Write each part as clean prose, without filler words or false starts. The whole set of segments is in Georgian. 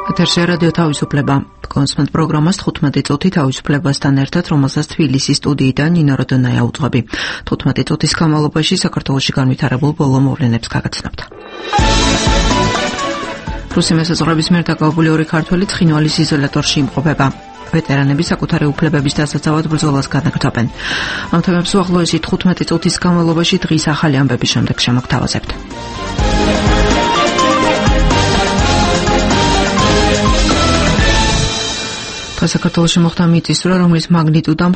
ეთერში რადიო თავისუფლება. კონსმენტ პროგრამას 15 წუთი თავისუფლებასთან ერთად, რომელსაც თბილისის სტუდიიდან ნინო როდონაია უძღვები. 15 წუთის განმავლობაში საქართველოში განვითარებულ ბოლო მოვლენებს გაგაცნობთ. რუსი მესაზღვრების მიერ დაკავებული 2 ქართველი ცხინვალის იზოლატორში იმყოფება. ვეტერანები საკუთარი უფლებების დასაცავად ბრძოლას განაგრძობენ. ამ თემებს უახლოესი 15 წუთის განმავლობაში დღის ახალი ამბების შემდეგ შემოგთავაზებთ. საქართველოში მოხდა მიწისძვრა, რომლის მაგნიტუდამ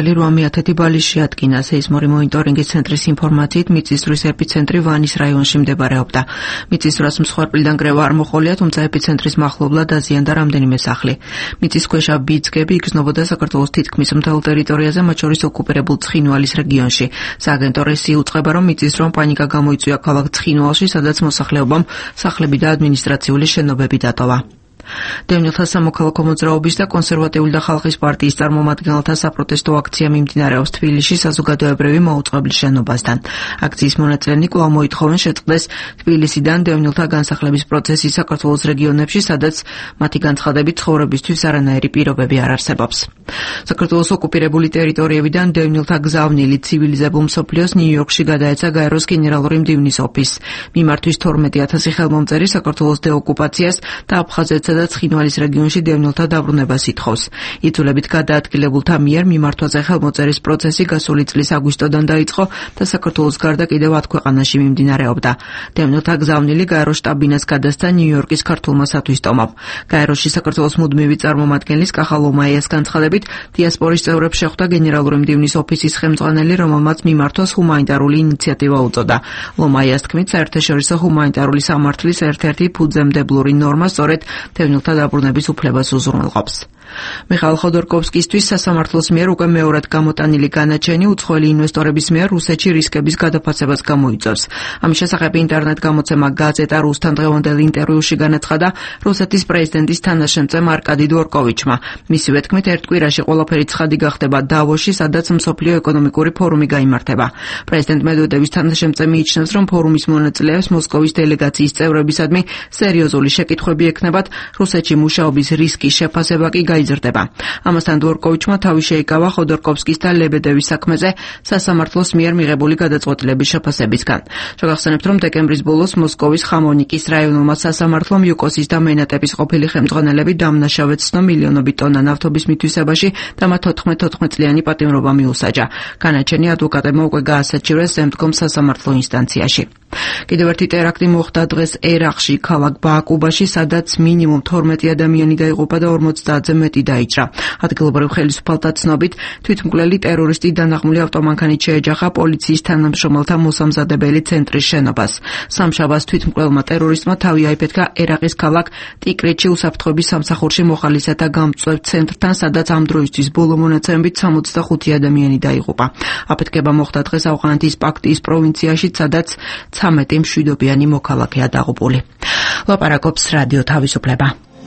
5.8 ბალის შეადგინა. სეისმური მონიტორინგის ცენტრის ინფორმაციით, მიწისძვრის ეპიცენტრი ვანის რაიონში მდებარეობდა. მიწისძვრას მსხვერპლიდან კრევა არ მოჰყოლია, თუმცა ეპიცენტრის მახლობლად დაზიანდა რამდენიმე სახლი. მიწისქვეშა ბიძგები იგრძნობოდა საქართველოს თითქმის მთელ ტერიტორიაზე, მათ შორის ოკუპირებულ ცხინვალის რეგიონში. სააგენტო რესი უწყება, რომ მიწისძვრამ პანიკა გამოიწვია ქალაქ ცხინვალში, სადაც მოსახლეობამ სახლები და ადმინისტრაციული შენობები დატოვა. დევნილთა სამოქალაქო მოძრაობის და კონსერვატიული და ხალხის პარტიის წარმომადგენელთა საპროტესტო აქცია მიმდინარეობს თბილისში საზოგადოებრივი მოუწყებლის შენობასთან. აქციის მონაწილენი კვლავ მოითხოვენ შეწყდეს თბილისიდან დევნილთა განსახლების პროცესი საქართველოს რეგიონებში, სადაც მათი განცხადებით ცხოვრებისთვის არანაირი პირობები არ არსებობს. საქართველოს ოკუპირებული ტერიტორიებიდან დევნილთა გზავნილი ცივილიზებულ მსოფლიოს ნიუ-იორკში გადაეცა გაეროს გენერალური მდივნის ოფისს. მიმართვის 12,000 ხელმომწერი საქართველოს დეოკუპაციას და აფხაზეთსა და ცხინვალის რეგიონში დევნილთა დაბრუნებას ითხოვს. იძულებით გადაადგილებულთა მიერ მიმართვაზე ხელმოწერის პროცესი გასული წლის აგვისტოდან დაიწყო და საქართველოს გარდა კიდევ 10 ქვეყანაში მიმდინარეობდა. დევნილთა გზავნილი გაეროს შტაბ-ბინას გადასცა ნიუ-იორკის ქართულმა სათვისტომამ. გაეროში საქართველოს მუდმივი წარმომადგენლის კახა ლომაიას განცხადებით, დიასპორის წევრებს შეხვდა გენერალური მდივნის ოფისის ხელმძღვანელი, რომელმაც მიმართვას ჰუმანიტარული ინიციატივა უწოდა. ლომაიას თქმით, საერთაშორისო ჰუმანიტარული სამართლის ერთ-ერთი ფუძემდებლური ნორმა სწორედ დევნილთა დაბრუნების უფლებას უზრუნველყოფს. მიხაილ ხოდორკოვსკისთვის სასამართლოს მიერ უკვე მეორად გამოტანილი განაჩენი უცხოელი ინვესტორების მიერ რუსეთში რისკების გადაფასებას გამოიწვევს. ამის შესახებ ინტერნეტ გამოცემა გაზეტა რუსთან დღევანდელ ინტერვიუში განაცხადა რუსეთის პრეზიდენტის თანაშემწემ არკადი დვორკოვიჩმა. მისივე თქმით, ერთ კვირაში ყველაფერი ცხადი გახდება დავოში, სადაც მსოფლიო ეკონომიკური ფორუმი გაიმართება. პრეზიდენტ მედვედევის თანაშემწე მიიჩნევს, რომ ფორუმის მონაწილეებს მოსკოვის დელეგაციის წევრებისადმი სერიოზული შეკითხვები ექნებათ, რუსეთში მუშაობის რისკის შეფასება კი იზრდება. ამასთან დვორკოვიჩმა თავი შეიკავა ხოდორკოვსკის და ლებედევის საქმეზე სასამართლოს მიერ მიღებული გადაწყვეტილების შეფასებისგან. შეგახსენებთ, რომ დეკემბრის ბოლოს მოსკოვის ხამონიკის რაიონულმა სასამართლომ იუკოსის და მენატეპის ყოფილი ხელმძღვანელები დამნაშავედ ცნო მილიონობით ტონა ნავთობის მითვისებაში და მათ 14 წლიანი პატიმრობა მიუსაჯა. განაჩენი ადვოკატებმა უკვე გაასაჩივრეს ზემდგომ სასამართლო ინსტანციაში. კიდევ ერთი ტერაქტი მოხდა დღეს ერაყში, ქალაქ ბააკუბაში, სადაც მინიმუმ 12 ადამიანი დაიღუპა და 50-ზე მეტი დაიჭრა. ადგილობრივ ხელისუფალთა ცნობით, თვითმკვლელი ტერორისტი დანაღმული ავტომანქანით შეეჯახა პოლიციის თანამშრომელთა მოსამზადებელი ცენტრის შენობას. სამშაბათს თვითმკვლელმა ტერორისტმა თავი აიფეთქა ერაყის ქალაქ ტიკრიტში უსაფრთხოების სამსახურში მოხალისეთა გამწვევ ცენტრთან, სადაც ამ დროისთვის ბოლო მონაცემებით 65 ადამიანი დაიღუპა. აფეთქება მოხდა დღეს ავღანეთის პაქტიის პროვინციაში, სადაც 13 მშვიდობიანი მოქალაქეა დაღუპული. ლაპარაკობს რადიო თავისუფლება.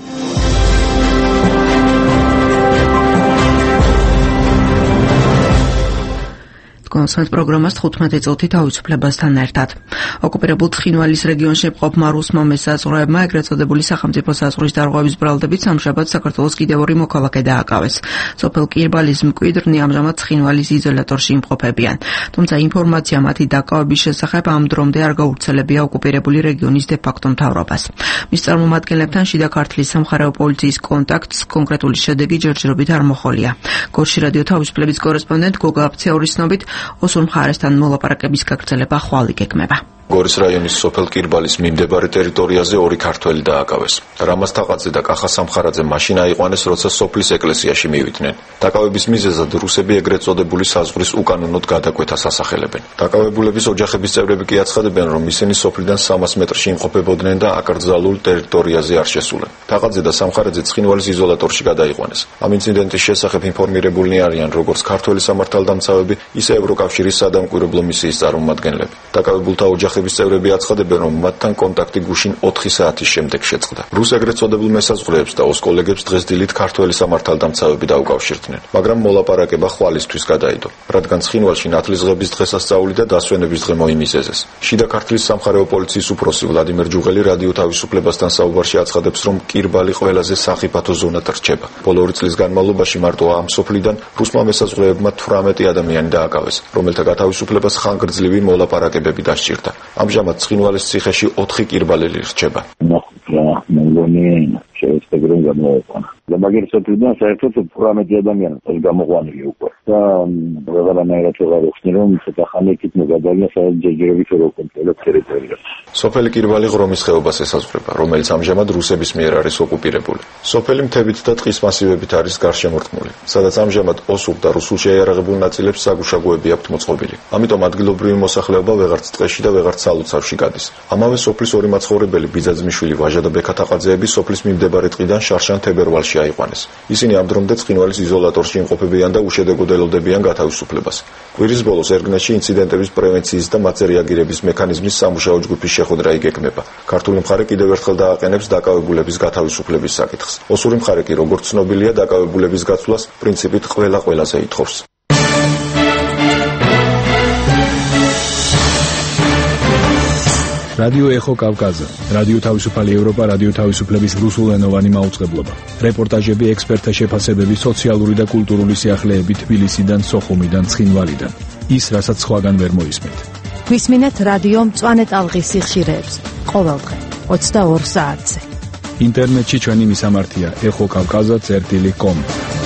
კონსმენტ პროგრამას 15 წუთი თავისუფლებასთან ერთად. ოკუპირებულ ცხინვალის რეგიონში მყოფმა რუსმა მესაზღვრეებმა ეგრეთ წოდებული სახელმწიფო საზღვრის დარღვევის ბრალდებით სამშაბათს საქართველოს კიდევ 2 მოქალაქე დააკავეს. სოფელ კირბალის მკვიდრნი ამჟამად ცხინვალის იზოლატორში იმყოფებიან. თუმცა ინფორმაცია მათი დაკავების შესახებ ამ დრომდე არ გავრცელებია ოკუპირებული რეგიონის დე-ფაქტო მთავრობას. მის წარმომადგენლებთან შიდა ქართლის სამხარეო პოლიციის კონტაქტს კონკრეტული შედეგი ჯერჯერობით არ მოჰყოლია. გორში რადიო თავისუფლების კორესპონდენტ გოგა აფცეურის ცნობით, ოსურ მხარესთან მოლაპარაკების გაგრძელება ხვალ იგეგმება. გორის რაიონის სოფელ კირბალის მიმდებარე ტერიტორიაზე 2 ქართველი დააკავეს. რამაზ თაყაძე და კახა სამხარაძე მაშინ აიყვანეს, როცა სოფლის ეკლესიაში მივიდნენ. დაკავების მიზეზად რუსები ეგრეთ წოდებული საზღვრის უკანონოდ გადაკვეთას ასახელებენ. დაკავებულების ოჯახების წევრები კი აცხადებენ, რომ ისინი სოფლიდან 300 მეტრში იმყოფებოდნენ და აკრძალულ ტერიტორიაზე არ შესულენ. თაყაძე და სამხარაძე ცხინვალის იზოლატორში გადაიყვანეს. ამ ინციდენტის შესახებ ინფორმირებულნი არიან როგორც ქართველი სამართალდამცავები, ისე ევროკავშირის სადამკვირვებლო მისიის წარმომადგენლები. დაკავებულთა ოჯახი ოჯახების წევრები აცხადებენ, რომ მათთან კონტაქტი გუშინ 4 საათის შემდეგ შეწყდა. რუს ეგრეთ წოდებულ მესაზღვრეებს და ოს კოლეგებს დღეს დილით ქართველი სამართალდამცავები დაუკავშირდნენ, მაგრამ მოლაპარაკება ხვალისთვის გადაიდო, რადგან ცხინვალში ნათლისღების დღესასწაული და დასვენების დღე მოიმიზეზეს. შიდა ქართლის სამხარეო პოლიციის უფროსი ვლადიმერ ჯუღელი რადიო თავისუფლებასთან საუბარში აცხადებს, რომ კირბალი ყველაზე სახიფათო ზონად რჩება. ბოლო 2 წლის განმავლობაში მარტო ამ სოფლიდან რუსმა მესაზღვრეებმა 18 ადამიანი დააკავეს, რომელთა გათავისუფლებას ხანგრძლივი მოლაპარაკებები დასჭირდა. ამჟამად ცხინვალის ციხეში 4 კირბალელი რჩება. შეესწრებენ გამოყვანა. და მაგერ სოფლიდან საერთოდ 18 ადამიანს გამოყვანილი უკვე. და რაღაცნაირად ვეღარ ვხსნი, რომ ცოტა ხანი იქით მოგადალია საერთოდ ჯერჯერობით რო კონტროლებს ტერიტორიას. სოფელი კირბალი ღრომის ხეობას ესაზღვრება, რომელიც ამჟამად რუსების მიერ არის ოკუპირებული. სოფელი მთებით და ტყის მასივებით არის გარშემორტყმული, სადაც ამჟამად ოსურ და რუსულ შეიარაღებულ ნაწილებს საგუშაგოები აქვთ მოწყობილი. ამიტომ ადგილობრივი მოსახლეობა ვეღარც ტყეში და ვეღარც სალოცავში გადის. ამავე სოფლის ორი მაცხოვრებელი ბიძაძმიშვილი ვაჟა და ბექა თაყაძეები სოფლის მიმდებარე ტყიდან შარშან თებერვალში აიყვანეს. ისინი ამ დრომდე ცხინვალის იზოლატორში იმყოფებიან და უშედეგოდ ელოდებიან გათავისუფლებას. კვირის ბოლოს ერგნეში ინციდენტების პრევენციის და მათზე რეაგირების მექანიზმის სამუშაო ჯგუფის შეხვედრა იგეგმება. ქართული მხარე კიდევ ერთხელ დააყენებს დაკავებულების გათავისუფლების საკითხს. ოსური მხარე კი, როგორც ცნობილია, დაკავებულების გაცვლას პრინციპით ყველაზე ითხოვს. რადიო ეხო კავკაზა, რადიო თავისუფალი ევროპა, რადიო თავისუფლების რუსულენოვანი მაუწყებლობა. რეპორტაჟები, ექსპერტთა შეფასებები, სოციალური და კულტურული სიახლეები თბილისიდან, სოხუმიდან, ცხინვალიდან. ის, რასაც სხვაგან ვერ მოისმენთ. გვისმინეთ რადიო მწვანე ტალღის სიხშირეებს ყოველდღე 22 საათზე. ინტერნეტში ჩვენი მისამართია ეხოკავკაზა.com.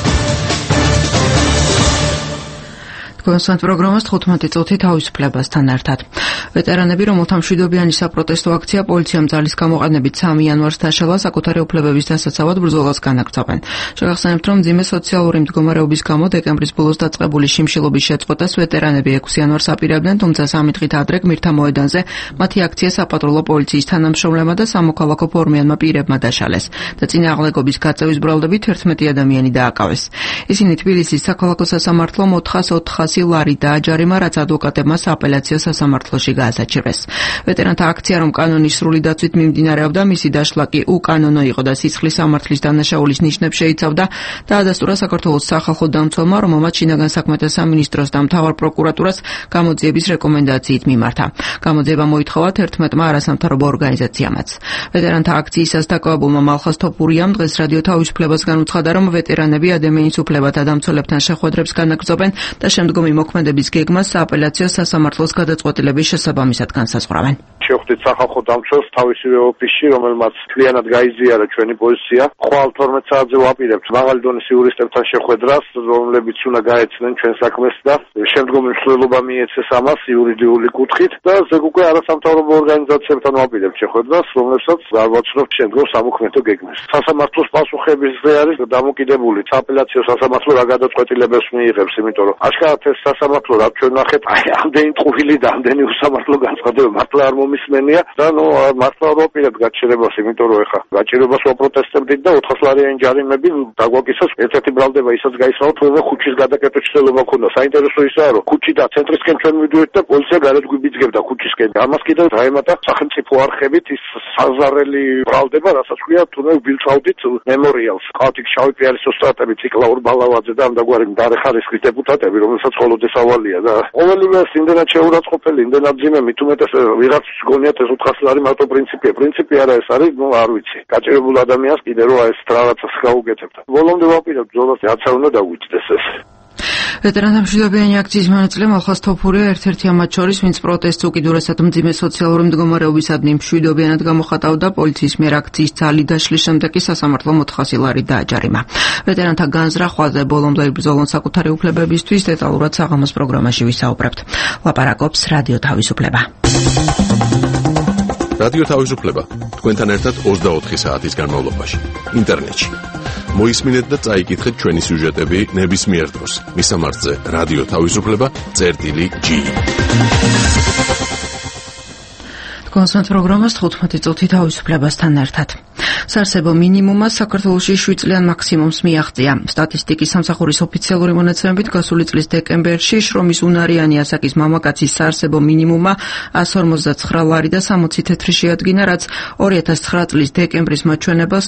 კონსtant პროგრამას 15 წუთი თავისუფლებასთან ერთად. ვეტერანები, რომელთა მშვიდობიანი საპროტესტო აქცია პოლიციამ ძალის გამოყენებით 3 იანვარს დაშალა, საკუთარი უფლებების დასაცავად ბრძოლას განაგრძობენ. შეგახსენებთ, რომ მძიმე სოციალური მდგომარეობის გამო დეკემბრის ბოლოს დაწყებული შიმშილობის შეწყვეტას ვეტერანები 6 იანვარს აპირებდნენ, თუმცა 3 დღით ადრე გმირთა მოედანზე მათი აქცია საპატრულო პოლიციის თანამშრომლებმა და სამოქალაქო ფორმიანმა პირებმა დაშალეს და წინააღმდეგობის გაწევის ბრალდებით 11 ადამიანი დააკავეს. ისინი თბილისის საქალაქო სასამართლო 400 ლარი დააჯარიმა, რაც ადვოკატებმა სააპელაციო სასამართლოში გაასაჩივრეს. ვეტერანთა აქცია, რომ კანონის სრული დაცვით მიმდინარეობდა, მისი დაშლა კი უკანონო იყო და სიცხლის სამართლის დანაშაულის ნიშნებს შეიცავდა და ადასტურა საქართველოს სახალხო დამცველმა, რომელმაც შინაგან საქმეთა სამინისტროს და მთავარ პროკურატურას გამოძიების რეკომენდაციით მიმართა. გამოძიება მოითხოვა 11 არასამთავრობო ორგანიზაციამაც. ვეტერანთა აქციისას დაკავებულმა მალხაზ თოფურიამ დღეს რადიო თავისუფლებასგან უცხადა, რომ ვეტერანები ადამიანის უფლებათა დამცველებთან შეხვედრებს განაგრძობენ და შემდგომი მოქმედების გეგმას სააპელაციო სასამართლოს გადაწყვეტილების შესაბამისად განსაზღვრავენ. შევხვდით სახალხო დამცველს თავისივე ოფისში, რომელმაც მთლიანად გაიზიარა ჩვენი პოზიცია. ხვალ 12 საათზე ვაპირებთ მაღალი დონის იურისტებთან შეხვედრას, რომლებიც უნდა გაეცნენ ჩვენ საქმეს და შემდგომი მსვლელობა მიეცეს ამას იურიდიული კუთხით და ზოგ უკვე არასამთავრობო ორგანიზაციებთან ვაპირებთ შეხვედრას, რომლებსაც გავაცნობთ შემდგომ სამოქმედო გეგმას. სასამართლოს პასუხებებზე არის დამოკიდებული სააპელაციო სასამართლო რა გადაწყვეტილებებს მიიღებს, იმიტომ რომ აშკარად ეს სასამართლო რა ჩვენ ნახეთ, ამდენი ტყუილი და ამდენი უსამართლო განცხადება მართლა არ მომისმენია და მართლა არ ვაპირებთ გაჩერებას, იმიტომ რომ ეხა გაჩერებას ვაპროტესტებდით და 400 ლარიანი ჯარიმები დაგვაკისრეს. ერთ-ერთი ბრალდება ისაც გაისმენთ, რომ ხუჩის გადაკეთების ცდილობა ქონდა. საინტერესო ისაა, რომ ხუჩი და ცენტრისკენ ჩვენ მივიდივართ და პოლიცია გარეთ გვიბიძგებდა ხუჩისკენ. ამას კიდევ დაემატა სახელმწიფო არხებით ის საზარელი ბრალდება, რასაც ქვია თუნდაც ვილწავდით მემორიალს. ყავთ იქ შავი პიარის ოსტრატები, ციკლაურ ბალავაძე და ამდაგვარი დარეხარისხის დეპუტატები, რომელსაც ხოლოდ ესავალია და ყოველივე იმდენად შეურაცხყოფელი, იმდენად ძიმე, მით უმეტეს ვიღაც გონიათ ეს 400 ლარი მარტო პრინციპია. პრინციპი არა ეს არის, არ ვიცი. გაჭირებულ ადამიანს კიდე რო ეს რაღაცას გაუგეთებთ. ბოლომდე ვაპირებთ ბრძოლას, რაცა უნდა დაგვიჭდეს ეს. ვეტერანთა მშვიდობიანი აქციის მონაწილე მალხაზ თოფურია ერთ-ერთი ამათ შორის, ვინც პროტესტს უკიდურესად მძიმე სოციალური მდგომარეობისადმი მშვიდობიანად გამოხატავდა, პოლიციის მიერ აქციის ძალი დაშლის შემდეგ კი სასამართლომ 400 ლარი დააჯარიმა. ვეტერანთა განზრახვაზე ბოლომდე იბრძოლონ საკუთარი უფლებებისთვის, დეტალურად საღამოს პროგრამაში ვისაუბრებთ. ლაპარაკობს რადიო თავისუფლება. რადიო თავისუფლება თქვენთან ერთად 24 საათის განმავლობაში ინტერნეტში. მოისმინეთ და წაიკითხეთ ჩვენი სიუჟეტები ნებისმიერ დროს. მისამართზე რადიო თავისუფლება.g. კონსtant პროგრამას 15 წუთი თავისუფლებასთან ერთად. საარსებო მინიმუმას საქართველოში 7 წლიან მაქსიმუმს მიაღწია. სტატისტიკის სამსახურის ოფიციალური მონაცემებით გასული წლის დეკემბერში შრომის უნარიანი ასაკის მამაკაცის საარსებო მინიმუმა 159 ლარი და 60 თეთრი შეადგინა, რაც 2009 წლის დეკემბრის მაჩვენებელს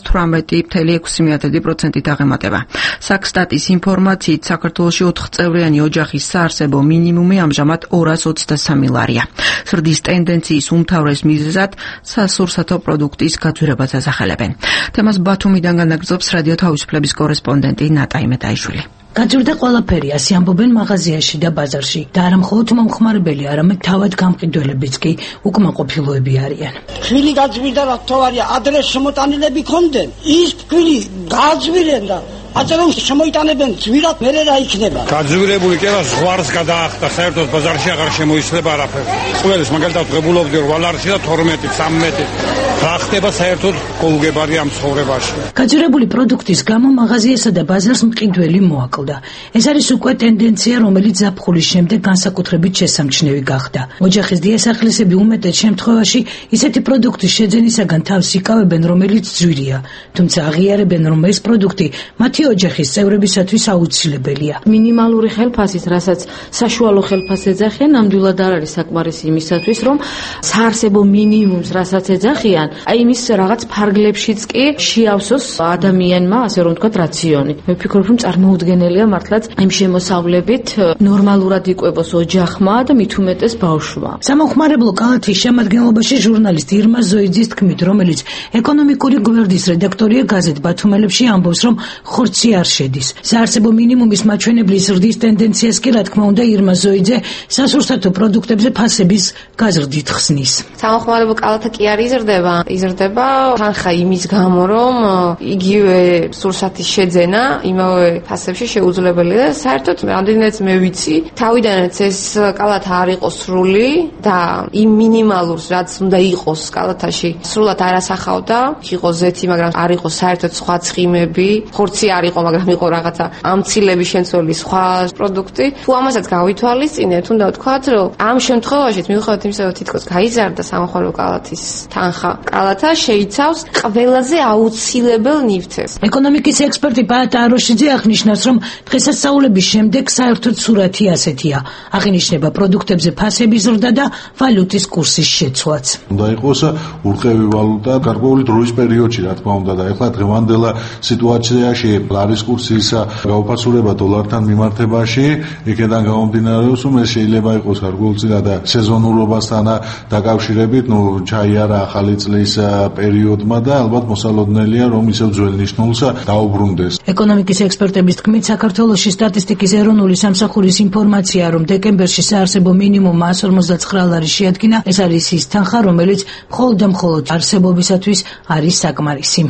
18.6% აღემატება. საქსტატის ინფორმაციით საქართველოში 4 წევრიანი ოჯახის საარსებო მინიმუმი ამჟამად 223 ლარია. ზრდის ტენდენციის უმთავრეს მიზეზად სასურსათო პროდუქტის გაძვირებას ასახელებენ. თემას ბათუმიდან განაგრძობს რადიო თავისუფლების კორესპონდენტი ნატაი მეტაიშვილი. გაძვირდა ყველაფერი, ასე ამბობენ მაღაზიაში და ბაზარში და არა მხოლოდ მომხმარებელი, არამედ თავად გამყიდველებიც კი უკმაყოფილოები არიან. თვილი გაძვირდა, რა თქმა უნდა, ადრეს შემოტანილები ქონდნენ. ის თვილი გაძვირენ და აწერენ შემოიტანებენ ძვირად მერე რა იქნება. გაძვირებული კელა ზღვარს გადაახტა, საერთოდ ბაზარში აღარ შემოიცლება არაფერი. ყველას მაგალითად ღებულობდი 8 ლარში და 12-13. რა ხდება საერთოდ გულგებარი ამ ცხოვრებაში. გაძვირებული პროდუქტის გამო მაღაზიასა და ბაზარს მყიდველი მოაკლდა. ეს არის უკვე ტენდენცია, რომელიც ზაფხულის შემდეგ განსაკუთრებით შესამჩნევი გახდა. ოჯახის დიასახლისები უმეტეს შემთხვევაში ისეთი პროდუქტის შეძენისაგან თავს იკავებენ, რომელიც ძვირია, თუმცა აღიარებენ, რომ ეს პროდუქტი მათი ოჯახის წევრებისათვის აუცილებელია. მინიმალური ხელფასის, რასაც საშუალო ხელფასს ეძახიან, ნამდვილად არ არის საკმარისი იმისათვის, რომ საარსებო მინიმუმს, რასაც ეძახიან, აი იმის რაღაც ფარგლებშიც კი შეავსოს ადამიანმა, ასე რომ ვთქვათ, რაციონი. მე ვფიქრობ, რომ წარმოუდგენელია მართლაც იმ შემოსავლებით ნორმალურად იკვებოს ოჯახმა და მით უმეტეს ბავშვმა. სამომხმარებლო კალათის შემადგენლობაში ჟურნალისტ ირმა ზოიძის თქმით, რომელიც ეკონომიკური გვერდის რედაქტორია გაზეთ ბათუმელებში, ამბობს, რომ ხორცი არ შედის. საარსებო მინიმუმის მაჩვენებლის ზრდის ტენდენციას კი, რა თქმა უნდა, ირმა ზოიძე სასურსათო პროდუქტებზე ფასების გაზრდით ხსნის. სამომხმარებლო კალათა კი არ იზრდება თანხა იმის გამო, რომ იგივე სურსათის შეძენა იმავე ფასებში შეუძლებელია და საერთოდ რამდენიც მე ვიცი, თავიდანაც ეს კალათა არ იყო სრული და იმ მინიმალურს, რაც უნდა იყოს კალათაში, სრულად არ ასახავდა. იყო ზეთი, მაგრამ არ იყო საერთოდ სხვა ცხიმები, ხორცი არ იყო, მაგრამ იყო რაღაცა ამცილების შემცველი სხვა პროდუქტი. თუ ამასაც გავითვალისწინებთ, უნდა ვთქვათ, რომ ამ შემთხვევაში მიუხედავად იმისა, რომ თითქოს გაიზარდა სამომხმარებლო კალათის თანხა, კალათა შეიცავს ყველაზე აუცილებელ ნივთებს. ეკონომიკის ექსპერტი პაატა აროშიძე აღნიშნავს, რომ დღესასწაულების შემდეგ საერთოდ სურათი ასეთია. აღინიშნება პროდუქტებზე ფასების ზრდა და ვალუტის კურსის შეცვლაც. უნდა იყოს ურყევი ვალუტა გარკვეული დროის პერიოდში, რა თქმა უნდა, და ეხლა დღევანდელ სიტუაციაში ლარის კურსის გაუფასურება დოლართან მიმართებაში, იქიდან გამომდინარეობს, რომ ეს შეიძლება იყოს გარკვეულწილად და სეზონურობასთან დაკავშირებით, ჩაიარა ახალი წლის პერიოდმა და ალბათ მოსალოდნელია, რომ ისევ ძველ ნიშნულს დაუბრუნდეს. ეკონომიკის ექსპერტების თქმით, საქართველოში სტატისტიკის ეროვნული სამსახურის ინფორმაცია, რომ დეკემბერში საარსებო მინიმუმ 159 ლარი შეადგინა, ეს არის ის თანხა, რომელიც მხოლოდ და მხოლოდ არსებობისათვის არის საკმარისი.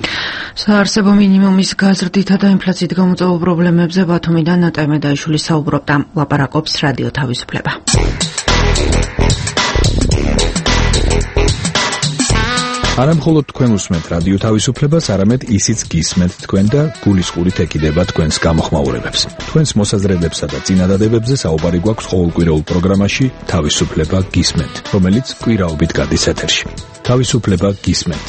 საარსებო მინიმუმის გაზრდითა და ინფლაციით გამოწვეულ პრობლემებზე ბათუმიდან ნატაი მეტაიშვილი საუბრობდა. ლაპარაკობს რადიო თავისუფლება. არა მხოლოდ თქვენ უსმენთ რადიო თავისუფლებას, არამედ ისიც გისმენთ თქვენ და გულისყურით ეკიდება თქვენს გამოხმაურებებს. თქვენს მოსაზრებებსა და წინადადებებზე საუბარი გვაქვს ყოველკვირეულ პროგრამაში თავისუფლება გისმენთ, რომელიც კვირაობით გადის ეთერში. თავისუფლება გისმენთ.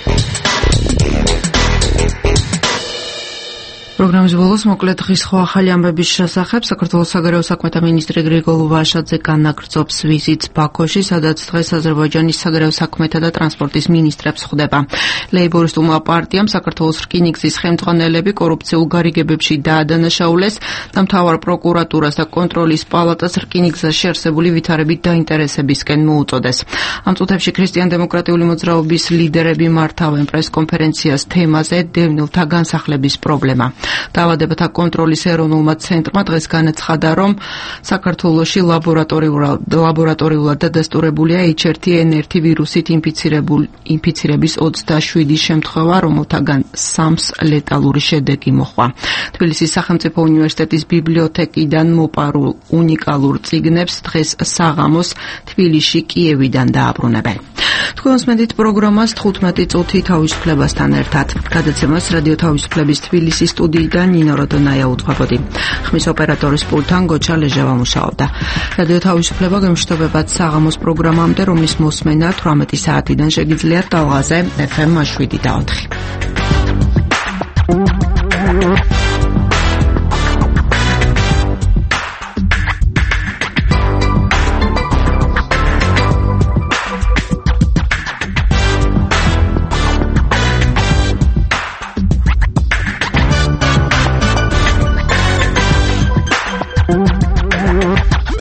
პროგრამის ბოლოს მოკლედ დღის ხო ახალი ამბების შესახებ საქართველოს საგარეო საქმეთა მინისტრი გრიგოლ ვაშაძე განაგრძობს ვიზიტს ბაქოში, სადაც დღეს აზერბაიჯანის საგარეო საქმეთა და ტრანსპორტის მინისტრებს ხვდება. ლეიბორისტულმა პარტიამ საქართველოს რკინიგზის ხელმძღვანელები კორუფციულ გარიგებებში დაადანაშაულეს და მთავარ პროკურატურას და კონტროლის პალატას რკინიგზაში არსებული ვითარებით დაინტერესებისკენ მოუწოდეს. ამ წუთებში ქრისტიან-დემოკრატიული მოძრაობის ლიდერები მართავენ პრესკონფერენციას თემაზე დევნილთა განსახლების პრობლემა. დაავადებათა კონტროლის ეროვნულმა ცენტრმა დღეს განაცხადა, რომ საქართველოში ლაბორატორიულად დადასტურებულია H1N1 ვირუსით ინფიცირების 27 შემთხვევა, რომელთაგან 3-ს ლეტალური შედეგი მოჰყვა. თბილისის სახელმწიფო უნივერსიტეტის ბიბლიოთეკიდან მოპარულ უნიკალურ წიგნებს დღეს საღამოს თბილისში კიევიდან დააბრუნებენ. თქვენ უსმენთ პროგრამას 15 წუთი თავისუფლებასთან ერთად. გადაცემას რადიო თავისუფლების თბილისის სტუდიო სტუდიიდან ნინო როდონაია უთხრობოდი. ხმის ოპერატორის პულტთან გოჩა ლეჟავა მუშაობდა. რადიო თავისუფლება გემშვიდობებათ საღამოს პროგრამამდე, რომლის მოსმენა 18 საათიდან შეგიძლიათ ტალღაზე FM 7 და 4.